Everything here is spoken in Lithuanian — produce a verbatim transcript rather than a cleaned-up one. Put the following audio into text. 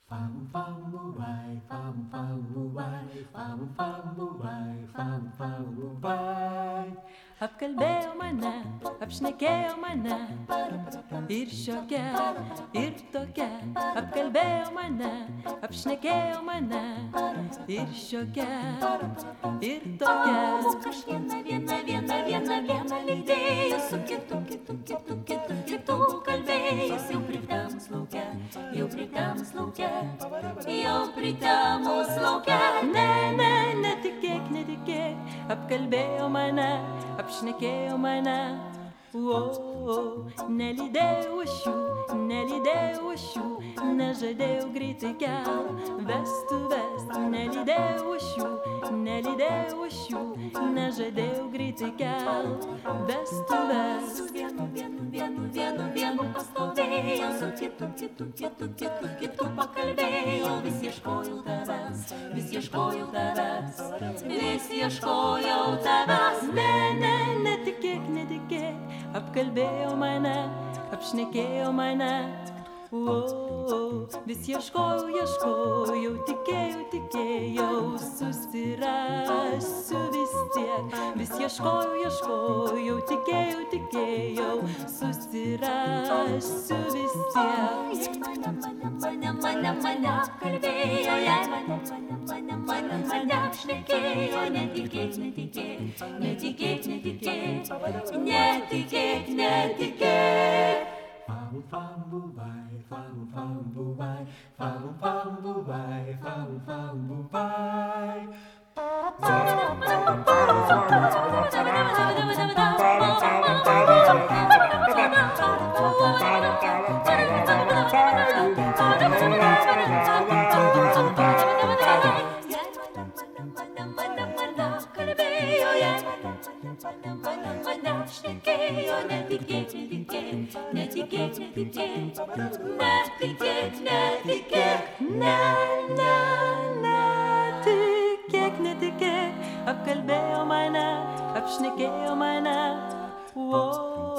Apkalbėjo mane, apšnekėjo mane, ir šiokia, ir tokia. Apkalbėjo mane, apšnekėjo mane, ir šiokia, ir tokia. Aš viena, viena, viena, viena, viena lydėjus, su kitu, kitu, kitu, kitu, kitu kalbėjus. Jau pritemus laukia, jau pritemus laukia, jau pritemus laukia. Ne, ne, netikėk, netikėk, apkalbėjo mane, apšnekėjo mane. O, o, nelydėjau aš jų, nelydėjau aš jų, nežadėjau greitai kel vestuves. Nelydėjau aš jų, nelydėjau aš jų, nežadėjau greitai kel vestuves. Su vienu, vienu, vienu, vienu, vienu pastovėjau, su kitu, kitu, kitu, kitu, kitu pakalbėjau. Vis ieškojau tavęs, vis ieškojau tavęs, vis ieškojau tavęs. Ne, ne, netikėk, netikėk, apkalbėjo mane, apšnekėjo mane. O, o, vis ieškojau, ieškojau, tikėjau, tikėjau, susirasiu vis tiek. Vis ieškojau, ieškojau, tikėjau, tikėjau, susirasiu vis tiek. Mane, mane, mane, mane, mane kalbėjo, jai mane, mane, mane, mane, mane apšnekėjo. Netikėk, netikėk, netikėk, netikėk, netikėk, netikėk. Famu famu vai, famu famu vai, famu famu vai, famu famu vai. Netikėk, netikėk, netikėk, netikėk, netikėk, ne, ne, netikėk, netikėk, apkalbėjo mane, apšnekėjo mane. O,